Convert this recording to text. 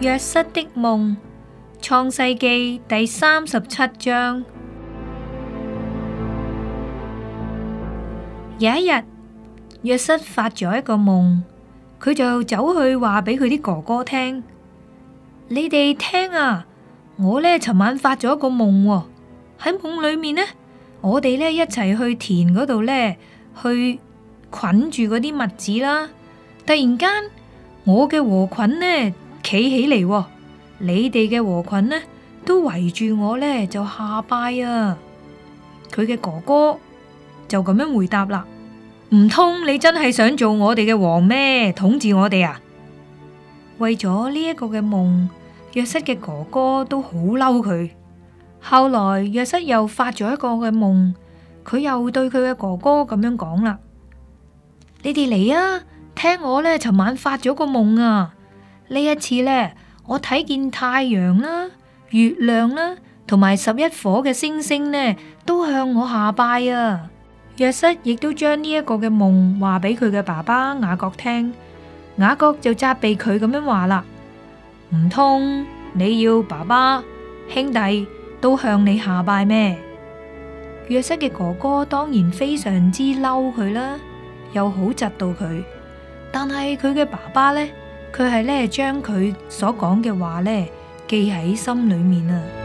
約瑟的夢，創世記第37章。有一日，約瑟發咗一個夢，佢就走去話俾佢啲哥哥聽：你哋聽啊，我呢尋晚發咗一個夢喎。喺夢裏面呢，我哋呢一齊去田嗰度呢，去捆住嗰啲麥子啦。突然間，我嘅禾捆呢企起嚟喎，你哋嘅禾捆呢都圍住我呢就下拜啊！佢嘅哥哥就咁樣回答啦：唔通你真係想做我哋嘅王咩？統治我哋啊？為咗呢一個嘅夢，約瑟嘅哥哥都好嬲佢。後來約瑟又發咗一個嘅夢，佢又對佢嘅哥哥咁樣講啦：你哋嚟啊，聽我呢尋晚發咗個夢啊！呢一次呢，我睇見太陽啦、月亮啦，同埋11顆嘅星星呢，都向我下拜啊！約瑟亦都將呢一個嘅夢話俾佢嘅爸爸雅各聽，雅各就責備佢咁樣話啦：唔通你要爸爸、兄弟都向你下拜咩？約瑟嘅哥哥當然非常之嬲佢啦，又好窒到佢，但係佢嘅爸爸呢，佢係呢將佢所講嘅話呢記喺心裏面啊。